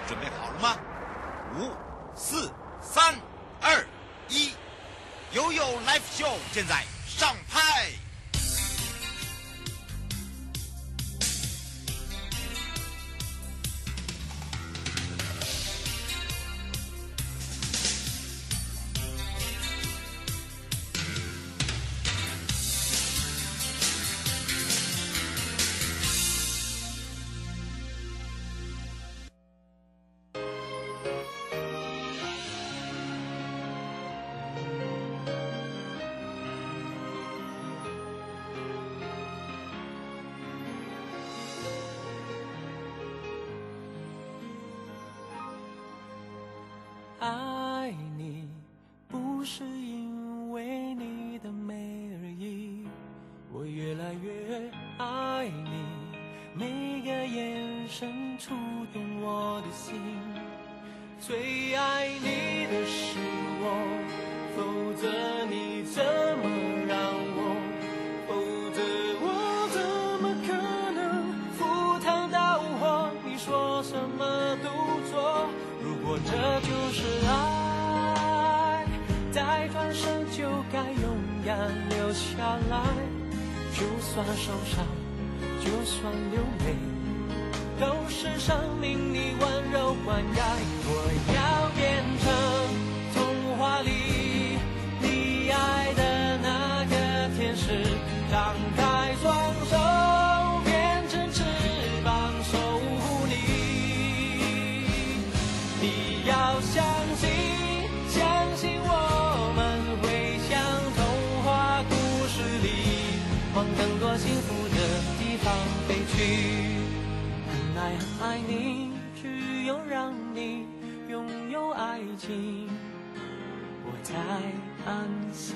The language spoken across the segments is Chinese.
准备好了吗？5、4、3、2、1，悠悠 Live Show 现在上拍。 爱你不是因为你的美而已，我越来越爱你，每个眼神触动我的心。最爱你的是我，否则你怎么让我，否则我怎么可能赴汤蹈火，你说什么都做。如果这就是爱，再转身就该勇敢留下来，就算受伤，就算流泪，都是生命里温柔灌溉。我要变成童话里你爱的那个天使，张开双手变成翅膀守护你。你要相信，相信我们会像童话故事里，往更多幸福的地方飞去。很爱很爱你，只有让你拥有爱情，我才安心。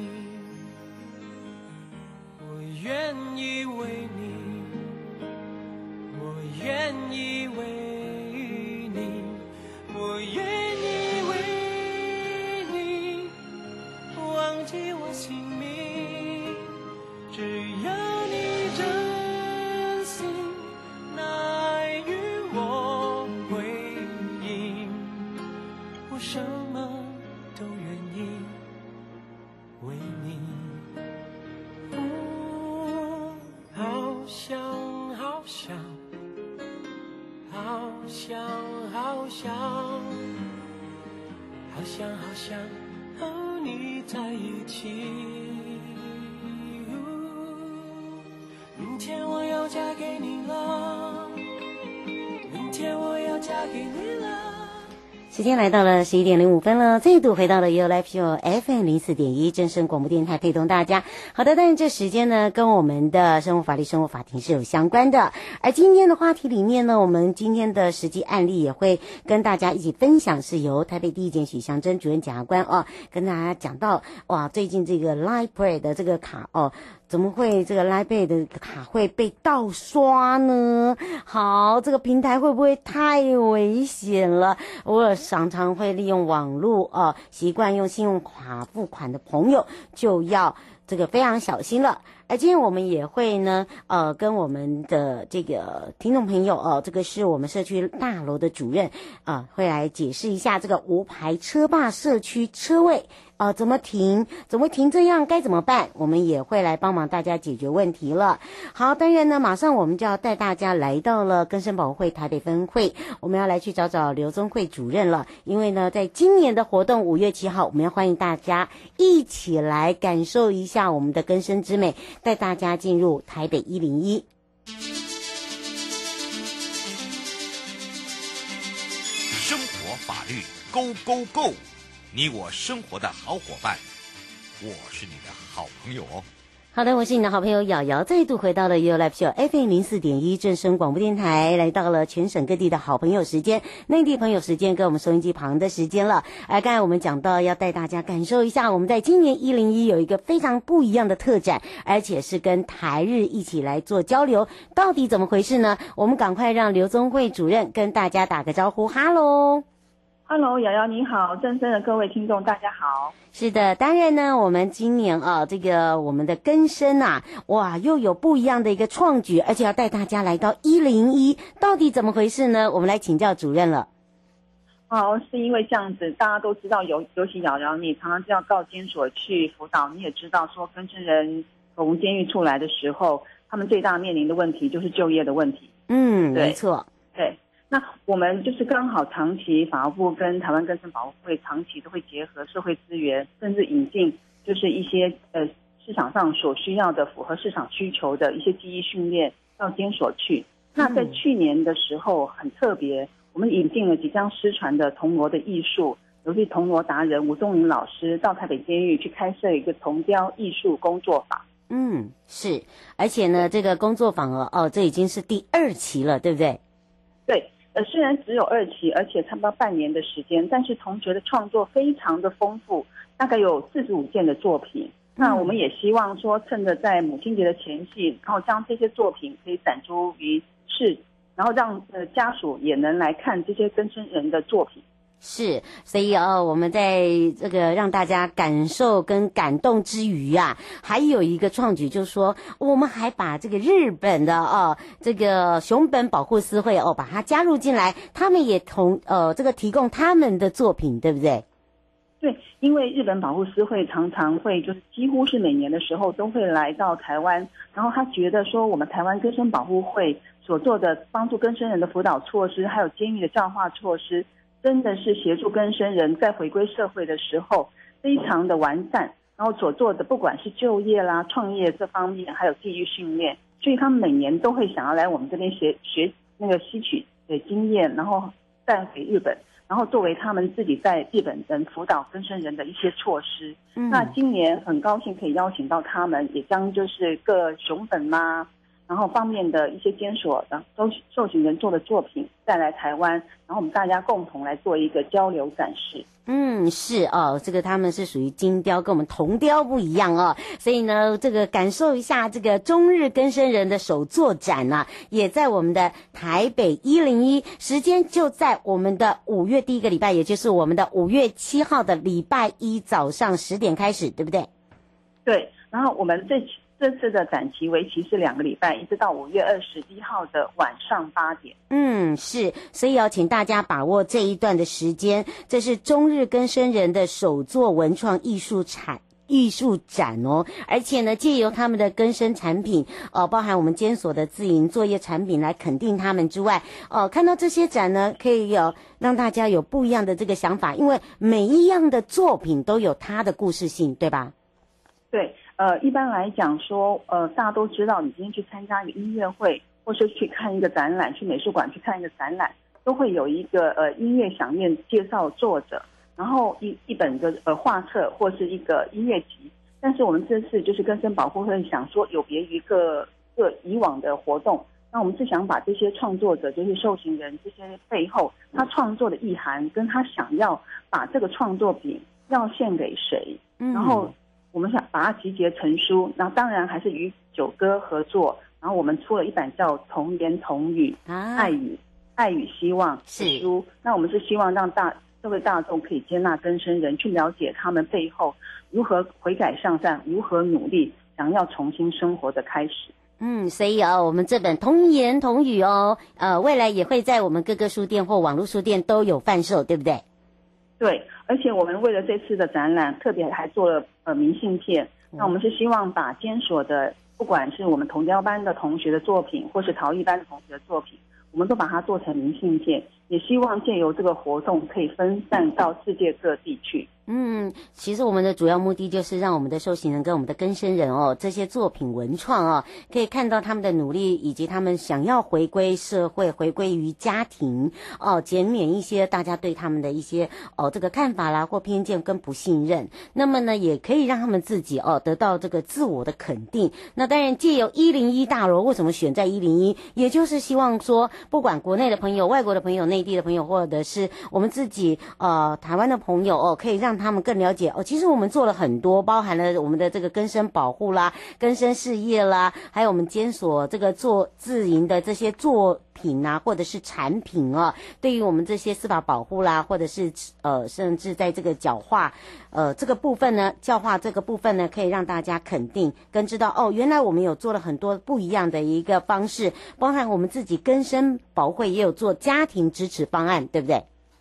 我愿意为你，我愿意为你，我愿意为你忘记我姓名，只要你真心拿爱与我回应，我什么都愿意为你。好想好想好想好想好想好想和你在一起。明天我要嫁给你了，明天我要嫁给你了。 时间来到了11点05分了，再度回到了 You Live Show FM 04.1正声广播电台，陪同大家。好的，但是这时间呢，跟我们的生活法律生活法庭是有相关的。而今天的话题里面呢，我们今天的实际案例也会跟大家一起分享，是由台北地检许祥珍主任检察官跟大家讲到，哇，最近这个 Line Pay 的这个卡怎么会这个 Line Pay 的卡会被盗刷呢？好，这个平台会不会太危险了？我常常会利用网络习惯用信用卡付款的朋友就要这个非常小心了。而今天我们也会呢跟我们的这个听众朋友这个是我们社区大楼的主任会来解释一下这个无牌车霸社区车位怎么停这样该怎么办，我们也会来帮忙大家解决问题了。好，当然呢马上我们就要带大家来到了更生保护会台北分会，我们要来去找找刘宗慧主任了。因为呢在今年的活动5月7号，我们要欢迎大家一起来感受一下我们的更生之美，带大家进入台北101。 生活法律 Go Go Go， 你我生活的好伙伴，我是你的好朋友哦。 好的，我是你的好朋友瑶瑶，再度回到了 You Live Show FM 04.1正声广播电台，来到了全省各地的好朋友时间，内地朋友时间跟我们收音机旁的时间了。刚才我们讲到要带大家感受一下，我们在今年101有一个非常不一样的特展，而且是跟台日一起来做交流，到底怎么回事呢？我们赶快让刘宗慧主任跟大家打个招呼。哈喽 Hello， 瑶瑶你好，正声的各位听众大家好。 是的，当然呢，我们今年这个我们的更生哇，又有不一样的一个创举，而且要带大家来到101，到底怎么回事呢？我们来请教主任了。 哦，是因为这样子，大家都知道尤其瑶瑶，你常常就要到监所去辅导，你也知道说更生人从监狱出来的时候，他们最大面临的问题就是就业的问题。 没错。 对，那我们就是刚好长期法务部跟台湾更生保护会长期都会结合社会资源，甚至引进就是一些市场上所需要的符合市场需求的一些技艺训练到监所去。那在去年的时候很特别，我们引进了即将失传的铜锣的艺术，尤其铜锣达人吴宗林老师到台北监狱去开设一个铜雕艺术工作坊。 是，而且呢，这个工作坊这已经是第2期了，对不对？ 对，虽然只有2期，而且差不多半年的时间，但是同学的创作非常的丰富，大概有45件的作品。那我们也希望说，趁着在母亲节的前夕，然后将这些作品可以展出于世，然后让家属也能来看这些更生人的作品。 是，所以我们在这个让大家感受跟感动之余啊，还有一个创举，就是说我们还把这个日本的这个熊本保护司会把它加入进来，他们也这个提供他们的作品，对不对？ 对，因为日本保护司会常常会就是几乎是每年的时候都会来到台湾，然后他觉得说我们台湾更生保护会所做的帮助更生人的辅导措施，还有监狱的教化措施，真的是协助更生人在回归社会的时候非常的完善，然后所做的不管是就业啦、创业这方面，还有技艺训练，所以他们每年都会想要来我们这边吸取经验，然后带回日本，然后作为他们自己在日本人辅导更生人的一些措施。那今年很高兴可以邀请到他们，也将就是各熊本啦，然后方面的一些监所的受刑人做的作品带来台湾，然后我们大家共同来做一个交流展示。 是这个他们是属于金雕，跟我们铜雕不一样所以呢，这个感受一下这个中日更生人的手作展啊，也在我们的台北101，时间就在我们的5月第一个礼拜，也就是我们的5月7号的礼拜一早上10点开始，对不对？ 对，然后我们这次的展期为期是2个礼拜，一直到5月21号的晚上8点。 是，所以要请大家把握这一段的时间，这是中日更生人的手作文创艺术展而且呢，借由他们的更生产品包含我们监所的自营作业产品来肯定他们之外看到这些展呢，可以让大家有不一样的这个想法，因为每一样的作品都有它的故事性，对吧？ 对，一般来讲说大家都知道，你今天去参加一个音乐会，或是去看一个展览，去美术馆去看一个展览，都会有一个音乐响应介绍作者，然后一本的画册或是一个音乐集。但是我们这次就是更生保护会想说有别于各以往的活动，那我们是想把这些创作者，就是受刑人这些背后他创作的意涵，跟他想要把这个创作品要献给谁，然后我们想把它集结成书，然后当然还是与九歌合作，然后我们出了一版叫《童言童语》爱与希望的书。那我们是希望让社会大众可以接纳更生人，去了解他们背后如何悔改向善，如何努力想要重新生活的开始。 所以我们这本童言童语未来也会在我们各个书店或网络书店都有贩售，对不对？ 对，而且我们为了这次的展览，特别还做了明信片。那我们是希望把监所的，不管是我们铜雕班的同学的作品，或是陶艺班的同学的作品，我们都把它做成明信片，也希望借由这个活动可以分散到世界各地去。 其实我们的主要目的就是让我们的受刑人跟我们的更生人这些作品文创可以看到他们的努力，以及他们想要回归社会，回归于家庭减免一些大家对他们的一些这个看法啦或偏见跟不信任。那么呢，也可以让他们自己得到这个自我的肯定。那当然借由101大楼，为什么选在101，也就是希望说不管国内的朋友、外国的朋友、内地的朋友，或者是我们自己台湾的朋友可以让他们更了解其实我们做了很多，包含了我们的这个更生保护啦、更生事业啦，还有我们监所这个做自营的这些作品啊，或者是产品对于我们这些司法保护啦，或者是甚至在这个教化这个部分呢，教化这个部分呢，可以让大家肯定跟知道原来我们有做了很多不一样的一个方式，包含我们自己更生保护会也有做家庭支持方案，对不对？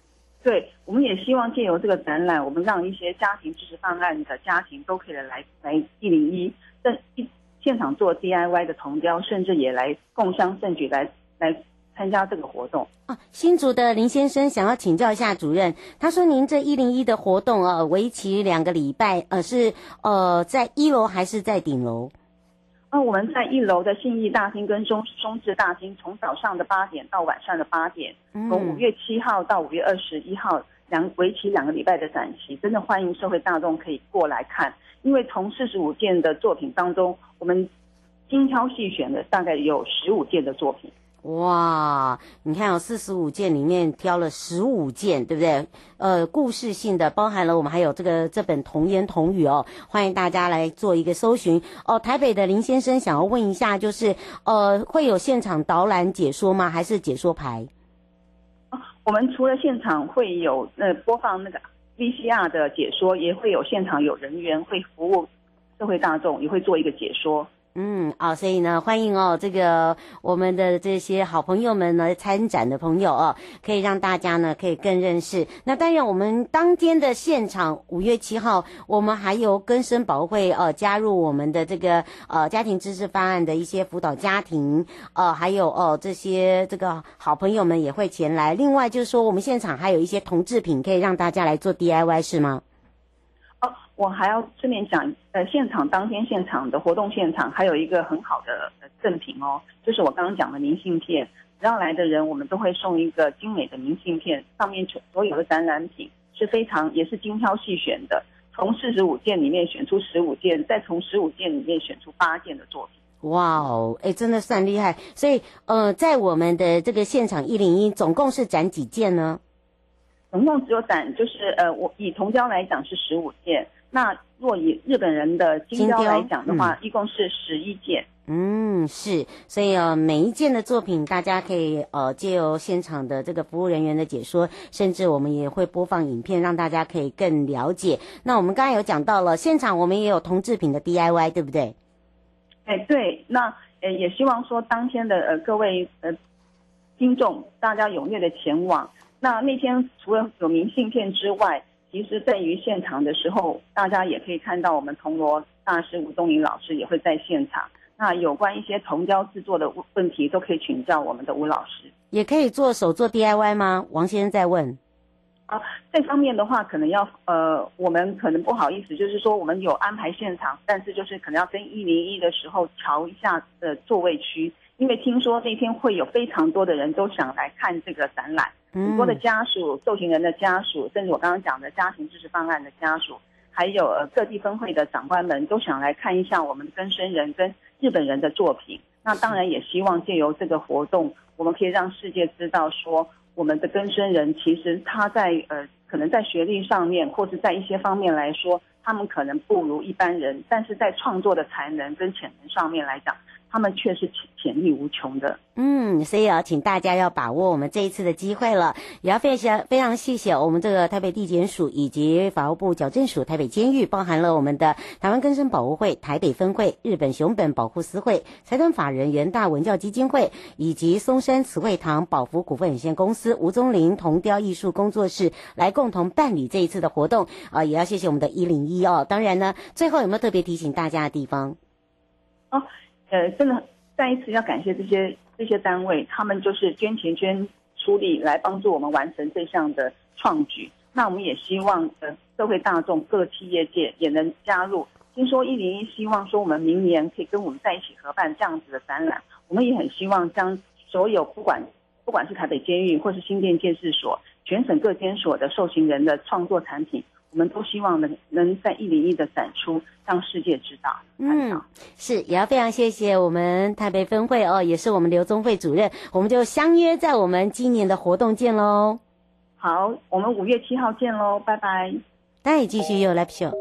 对，我们也希望借由这个展览，我们让一些家庭支持方案的家庭都可以来101现场做 DIY 的铜雕，甚至也来共襄盛举，来参加这个活动。 新竹的林先生想要请教一下主任，他说您这101的活动为期2个礼拜，是在1楼还是在顶楼？ 我们在1楼的信义大厅跟中治大厅，从早上的8点到晚上的8点，从5月7号到5月21号，为期2个礼拜的展期，真的欢迎社会大众可以过来看。因为从45件的作品当中，我们精挑细选的大概有15件的作品。 哇，你看45件里面挑了15件，对不对？故事性的，包含了我们还有这本童言童语哦，欢迎大家来做一个搜寻哦。台北的林先生想要问一下，就是会有现场导览解说吗？还是解说牌？ 我们除了现场会有播放那个 VCR 的解说，也会有现场有人员会服务社会大众，也会做一个解说。 所以呢，欢迎这个我们的这些好朋友们呢，参展的朋友可以让大家呢可以更认识。那当然，我们当天的现场5月7号，我们还有更生保会加入我们的这个家庭支持方案的一些辅导家庭，还有这个好朋友们也会前来。另外就是说，我们现场还有一些铜制品可以让大家来做 DIY， 是吗？ 我还要顺便讲，当天现场的活动现场还有一个很好的赠品哦，就是我刚刚讲的明信片。只要来的人，我们都会送一个精美的明信片，上面所有的展览品是也是精挑细选的，从45件里面选出15件，再从15件里面选出8件的作品。 哇哦，真的算厉害。所以在我们的这个现场101，总共是展几件呢？ 总共只有展我以铜雕来讲是15件。那若以日本人的金雕来讲的话，一共是11件。 是，所以每一件的作品，大家可以借由现场的这个服务人员的解说，甚至我们也会播放影片，让大家可以更了解。那我们刚才有讲到了，现场我们也有铜制品的 DIY， 对不对？ 对，那也希望说当天的各位听众，大家踊跃的前往。那天除了有明信片之外，其实在于现场的时候，大家也可以看到我们铜锣大师吴东林老师也会在现场。那有关一些铜雕制作的问题，都可以请教我们的吴老师。也可以手做 DIY 吗？王先生在问。 这方面的话，可能要我们可能不好意思，就是说我们有安排现场，但是就是可能要跟101的时候调一下的座位区，因为听说那天会有非常多的人都想来看这个展览。很多的家属、受刑人的家属，甚至我刚刚讲的家庭支持方案的家属，还有各地分会的长官们，都想来看一下我们更生人跟日本人的作品。那当然也希望借由这个活动，我们可以让世界知道说，我们的更生人其实他在可能在学历上面，或是在一些方面来说，他们可能不如一般人，但是在创作的才能跟潜能上面来讲，他们却是潜力无穷的。 所以请大家要把握我们这一次的机会了，也要非常谢谢我们这个台北地检署以及法务部矫正署台北监狱，包含了我们的台湾更生保护会台北分会、日本熊本保护司会、财团法人元大文教基金会以及松山慈惠堂宝福股份有限公司吴宗林铜雕艺术工作室来共同办理这一次的活动也要谢谢我们的101当然呢，最后有没有特别提醒大家的地方？ 真的再一次要感谢这些单位，他们就是捐钱捐出力来帮助我们完成这项的创举。那我们也希望社会大众各企业界也能加入。听说101希望说我们明年可以跟我们在一起合办这样子的展览，我们也很希望将所有不管是台北监狱或是新店监视所、全省各监所的受刑人的创作产品，我们都希望能在101的展出，让世界知道。 是，也要非常谢谢我们台北分会也是我们刘宗慧主任，我们就相约在我们今年的活动见喽。 好，我们5月7号见喽，拜拜。 大家继续又来秀。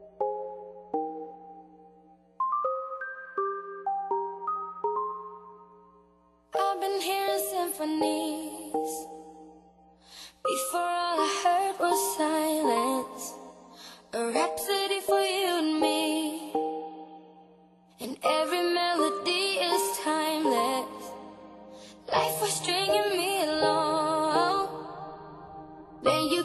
I've been hearing symphonies. Before all I heard was silence, a rhapsody for you and me, and every melody is timeless. Life was stringing me along, then you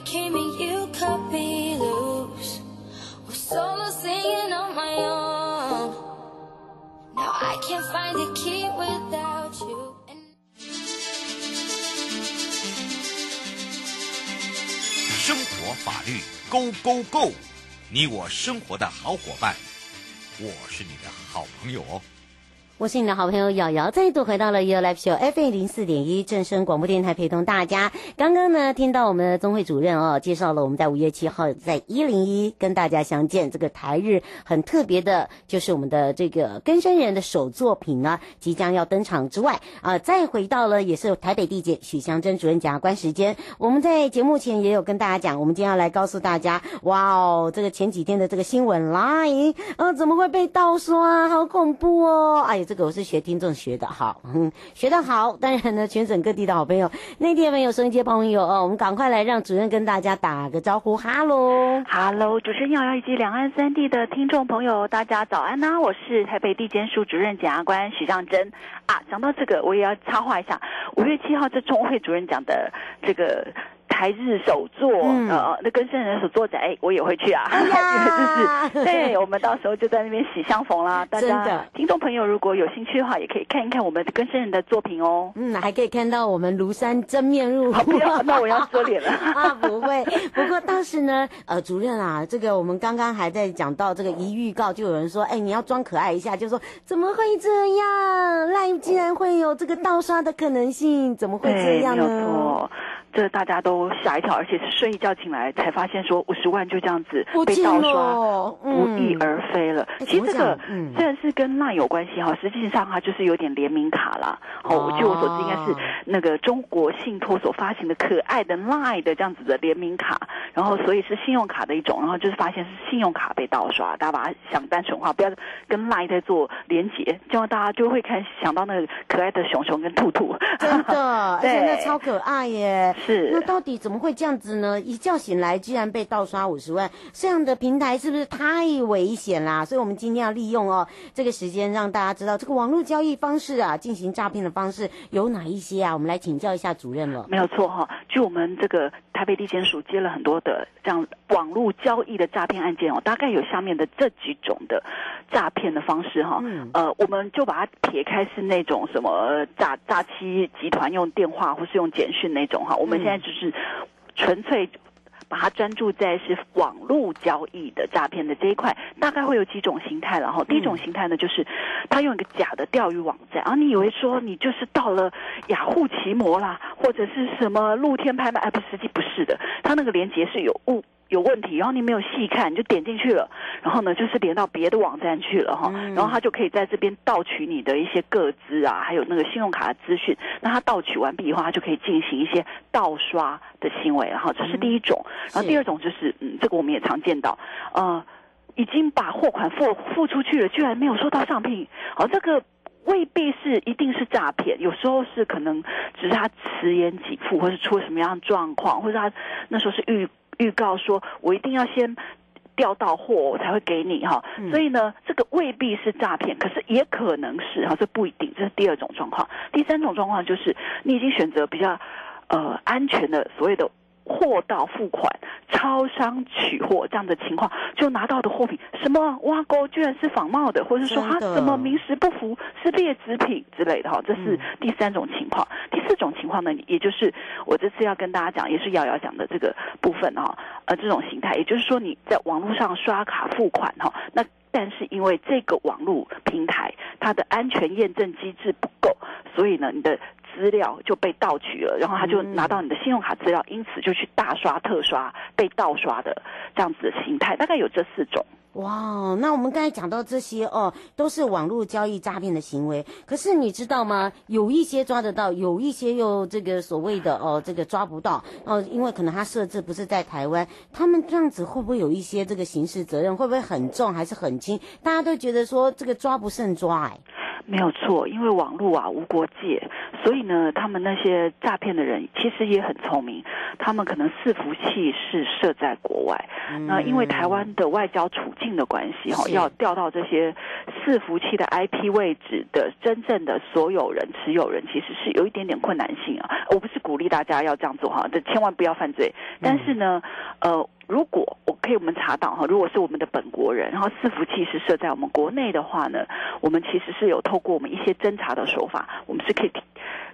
生活法律 Go Go Go， 你我生活的好伙伴，我是你的好朋友哦。 我是你的好朋友瑶瑶，再度回到了 You Live Show FM 04.1正声广播电台，陪同大家。刚刚呢，听到我们的宗慧主任介绍了我们在5月7号在101跟大家相见，这个台日很特别的，就是我们的这个更生人的首作品呢，即将要登场之外再回到了也是台北地检许香珍主任检察官时间。我们在节目前也有跟大家讲，我们今天要来告诉大家，哇哦，这个前几天的这个新闻来怎么会被盗刷，好恐怖哦！哎呀，这个我是学听众学的好，学得好。当然呢，全省各地的好朋友，内地的朋友、收音机的朋友我们赶快来让主任跟大家打个招呼。哈喽， 主持人瑶瑶以及两岸三地的听众朋友，大家早安呐！我是台北地检署主任检察官许香珍讲到这个，我也要插话一下，5月7号这宗慧主任讲的这个台日首作，那更生人首作展，我也会去因为就是对，我们到时候就在那边喜相逢啦。大家听众朋友如果有兴趣的话，也可以看一看我们更生人的作品哦。 还可以看到我们庐山真面目。 不要，那我要遮脸了不会。不过当时呢，主任这个我们刚刚还在讲到这个一预告，就有人说，你要装可爱一下，就说怎么会这样？赖竟然会有这个盗刷的可能性，怎么会这样呢？ 没有错。这大家都吓一跳，而且是睡一觉醒来才发现说50万就这样子被盗刷，不翼而飞了。其实这个虽然是跟 LINE 有关系实际上它就是有点联名卡啦。据我所知，应该是那个中国信托所发行的可爱的 LINE 的这样子的联名卡，然后所以是信用卡的一种，然后就是发现是信用卡被盗刷，大家把它想单纯化，不要跟 LINE 在做连结，这样大家就会想到那个可爱的熊熊跟兔兔， 真的，而且那超可爱耶。 是， 那到底怎么会这样子呢？一觉醒来居然被盗刷50万，这样的平台是不是太危险啦？所以我们今天要利用这个时间让大家知道这个网络交易方式进行诈骗的方式有哪一些我们来请教一下主任了。 没有错据我们这个台北地检署接了很多的这样网络交易的诈骗案件大概有下面的这几种的诈骗的方式我们就把它撇开是那种什么诈欺集团用电话或是用简讯那种我们现在就是纯粹把它专注在是网络交易的诈骗的这一块，大概会有几种形态了第一种形态呢，就是他用一个假的钓鱼网站，然后你以为说你就是到了雅虎奇摩啦，或者是什么露天拍卖，实际不是的，他那个连结是有问题，然后你没有细看，你就点进去了，然后呢就是连到别的网站去了然后他就可以在这边盗取你的一些个资还有那个信用卡的资讯。那他盗取完毕以后，他就可以进行一些盗刷的行为这是第一种。然后第二种就是这个我们也常见到已经把货款付出去了，居然没有收到上聘这个未必是一定是诈骗，有时候是可能只是他迟延给付，或是出了什么样的状况，或者他那时候是预告说我一定要先调到货我才会给你所以呢这个未必是诈骗，可是也可能是这不一定，这是第二种状况。第三种状况就是你已经选择比较安全的所谓的货到付款、超商取货这样的情况，就拿到的货品什么挖沟居然是仿冒的，或者说它怎么名实不符，是劣质品之类的这是第三种情况。第四种情况呢，也就是我这次要跟大家讲，也是瑶瑶讲的这个部分这种形态，也就是说你在网络上刷卡付款那但是因为这个网络平台它的安全验证机制不够，所以呢你的资料就被盗取了，然后他就拿到你的信用卡资料，因此就去大刷特刷被盗刷的这样子的形态，大概有这4种。 哇，那我们刚才讲到这些都是网络交易诈骗的行为。可是你知道吗？有一些抓得到，有一些又这个所谓的这个抓不到因为可能它设置不是在台湾，他们这样子会不会有一些这个刑事责任？会不会很重还是很轻？大家都觉得说这个抓不胜抓没有错，因为网络无国界，所以呢他们那些诈骗的人其实也很聪明，他们可能伺服器是设在国外，那因为台湾的外交处境的关系要调到这些伺服器的 IP 位置的真正的所有人持有人，其实是有一点点困难性我不是鼓励大家要这样做千万不要犯罪，但是呢如果我们查到如果是我们的本国人，然后伺服器是设在我们国内的话呢，我们其实是有透过我们一些侦查的手法，我们是可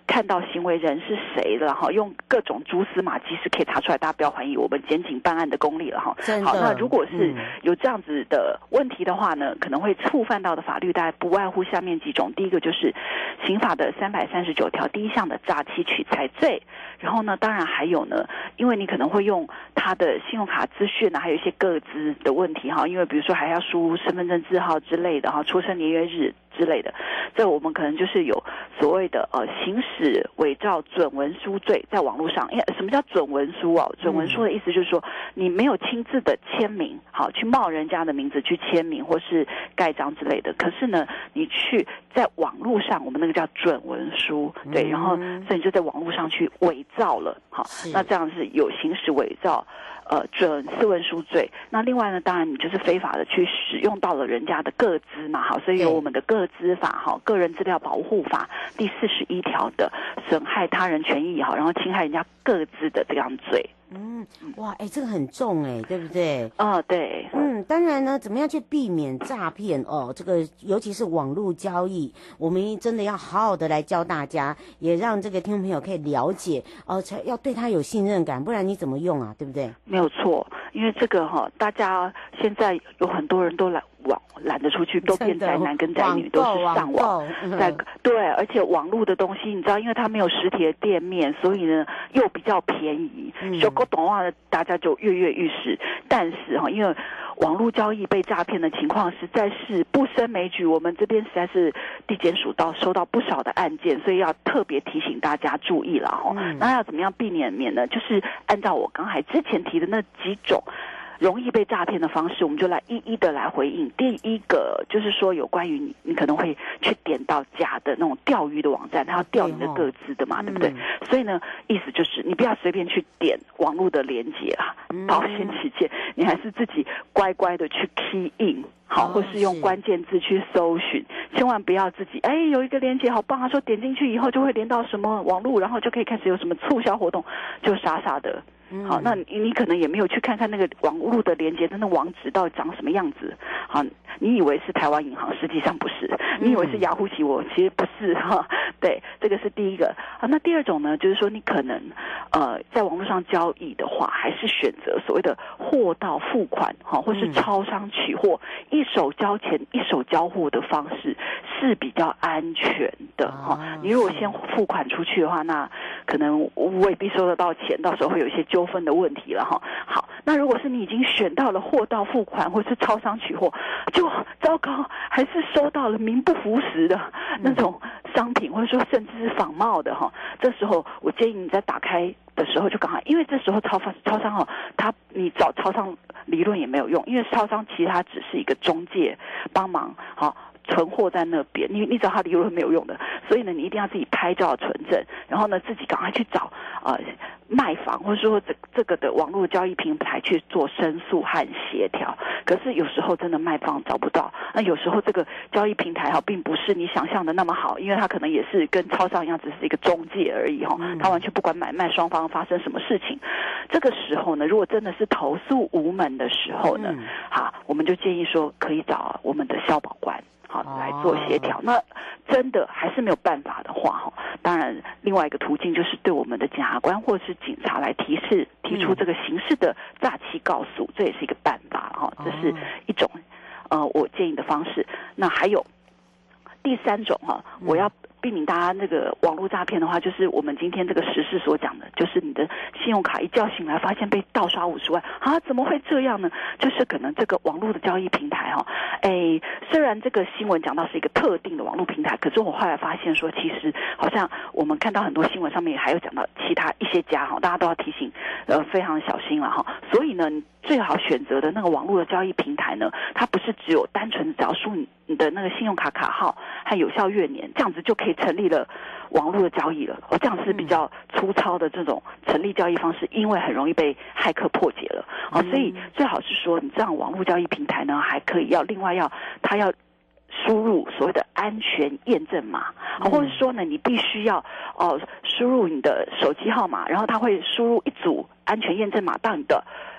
看到行为人是谁了哈，用各种蛛丝马迹是可以查出来，大家不要怀疑我们检警办案的功力了哈。好，那如果是有这样子的问题的话呢，可能会触犯到的法律大概不外乎下面几种。第一个就是刑法的339条第1项的诈欺取财罪，然后呢，当然还有呢，因为你可能会用他的信用卡资讯啊，还有一些个资的问题哈，因为比如说还要输入身份证字号之类的哈，出生年月日之类的，这我们可能就是有所谓的行使伪造准文书罪，在网络上。因为什么叫准文书哦？准文书的意思就是说你没有亲自的签名，好去冒人家的名字去签名或是盖章之类的，可是呢你去在网络上，我们那个叫准文书，对，然后所以你就在网络上去伪造了，好，那这样是有行使伪造准私文书罪。那另外呢，当然你就是非法的去使用到了人家的个资嘛，好，所以有我们的个资法，好，个人资料保护法第41条的损害他人权益，好，然后侵害人家个资的这样罪。 哇，这个很重对不对？ 对。 当然呢，怎么样去避免诈骗哦？这个尤其是网络交易，我们真的要好好的来教大家，也让这个听众朋友可以了解才要对他有信任感，不然你怎么用啊？对不对？ 没有错，因为这个大家现在有很多人都懒得出去，都变宅男跟宅女，都是上网对，而且网络的东西，你知道，因为它没有实体的店面，所以呢又比较便宜，小狗懂话大家就跃跃欲试。但是因为网络交易被诈骗的情况实在是不胜枚举，我们这边实在是地检署收到不少的案件，所以要特别提醒大家注意了那要怎么样避免呢？就是按照我刚才之前提的那几种容易被诈骗的方式，我们就来一一的来回应。第一个就是说，有关于你可能会去点到假的那种钓鱼的网站，它要钓你的个资的嘛，对不对？所以呢，意思就是你不要随便去点网络的连结啊，保险起见，你还是自己乖乖的去 key in。好，或是用关键字去搜寻，千万不要自己有一个连结好棒，他说点进去以后就会连到什么网络，然后就可以开始有什么促销活动，就傻傻的。好，那你可能也没有去看看那个网络的连结的那网址到底长什么样子。好，你以为是台湾银行，实际上不是；你以为是雅虎奇摩，其实不是哈。对，这个是第一个。好，那第二种呢，就是说你可能在网络上交易的话，还是选择所谓的货到付款或是超商取货，一手交钱一手交货的方式是比较安全的你如果先付款出去的话，那可能未必收得到钱，到时候会有一些纠纷的问题了好，那如果是你已经选到了货到付款或是超商取货，就糟糕，还是收到了名不符实的那种商品，或者说甚至是仿冒的这时候我建议你在打开的时候就赶快，因为这时候超商你找超商理论也没有用，因为超商其实它只是一个中介帮忙存货在那边，你找他理论没有用的，所以呢，你一定要自己拍照存证，然后呢，自己赶快去找卖方或者说这个的网络交易平台去做申诉和协调。可是有时候真的卖方找不到，那有时候这个交易平台并不是你想象的那么好，因为它可能也是跟超商一样，只是一个中介而已它完全不管买卖双方发生什么事情。这个时候呢，如果真的是投诉无门的时候呢，好，我们就建议说可以找我们的消保官。好，来做协调。那真的还是没有办法的话当然另外一个途径就是对我们的检察官或是警察来提出这个刑事的诈欺告诉，这也是一个办法这是一种我建议的方式。那还有第三种我要避免大家那个网络诈骗的话，就是我们今天这个时事所讲的，就是你的信用卡一觉醒来发现被盗刷50万怎么会这样呢？就是可能这个网络的交易平台虽然这个新闻讲到是一个特定的网络平台，可是我后来发现说，其实好像我们看到很多新闻上面还有讲到其他一些家大家都要提醒非常小心了所以呢，你最好选择的那个网络的交易平台呢，它不是只有单纯只要输你的那个信用卡卡号和有效月年，这样子就可以成立了网络的交易了这样是比较粗糙的这种成立交易方式，因为很容易被骇客破解了所以最好是说，你这样网络交易平台呢，还可以另外它要输入所谓的安全验证码或者说呢，你必须要输入你的手机号码，然后它会输入一组安全验证码到你的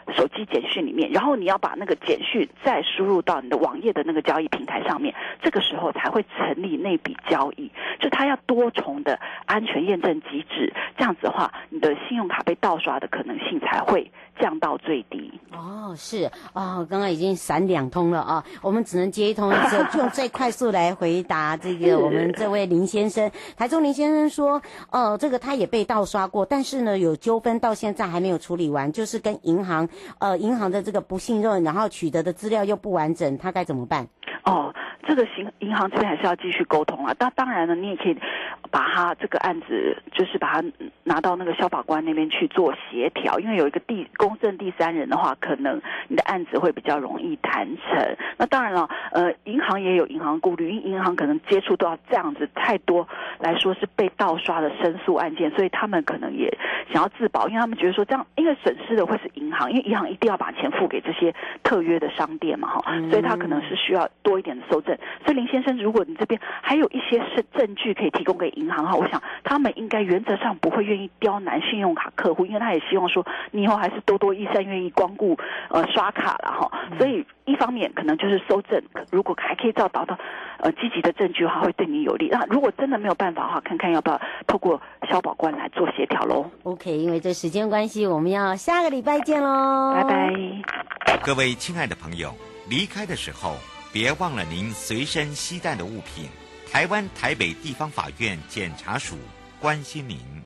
手机简讯里面，然后你要把那个简讯再输入到你的网页的那个交易平台上面，这个时候才会成立那笔交易。就它要多重的安全验证机制，这样子的话，你的信用卡被盗刷的可能性才会降到最低。 哦，是哦，刚刚已经闪2通了啊，我们只能接一通，就用最快速来回答这个我们这位林先生。台中林先生说，这个他也被盗刷过，但是呢有纠纷到现在还没有处理完，就是跟银行的这个不信任，然后取得的资料又不完整，他该怎么办？ 哦，这个银行这边还是要继续沟通啊。当然呢，你也可以把他这个案子，就是把它拿到那个消保官那边去做协调，因为有一个公正第三人的话，可能你的案子会比较容易谈成。那当然了，银行也有银行顾虑，因为银行可能接触到这样子太多来说是被盗刷的申诉案件，所以他们可能也想要自保，因为他们觉得说这样，因为损失的会是银行，因为银行一定要把钱付给这些特约的商店嘛，哈，所以他可能是需要多一点的搜证。所以林先生，如果你这边还有一些证据可以提供给银行的话，我想他们应该原则上不会愿意刁难信用卡客户，因为他也希望说你以后还是多多益善，愿意光顾刷卡了哈。所以一方面可能就是搜证，如果还可以找到积极的证据的话，会对你有利。那如果真的没有办法的话，看看要不要透过消保官来做协调咯。 OK， 因为这时间关系，我们要下个礼拜见咯， 拜拜。 各位亲爱的朋友，离开的时候别忘了您随身携带的物品。台湾台北地方法院检察署关心您。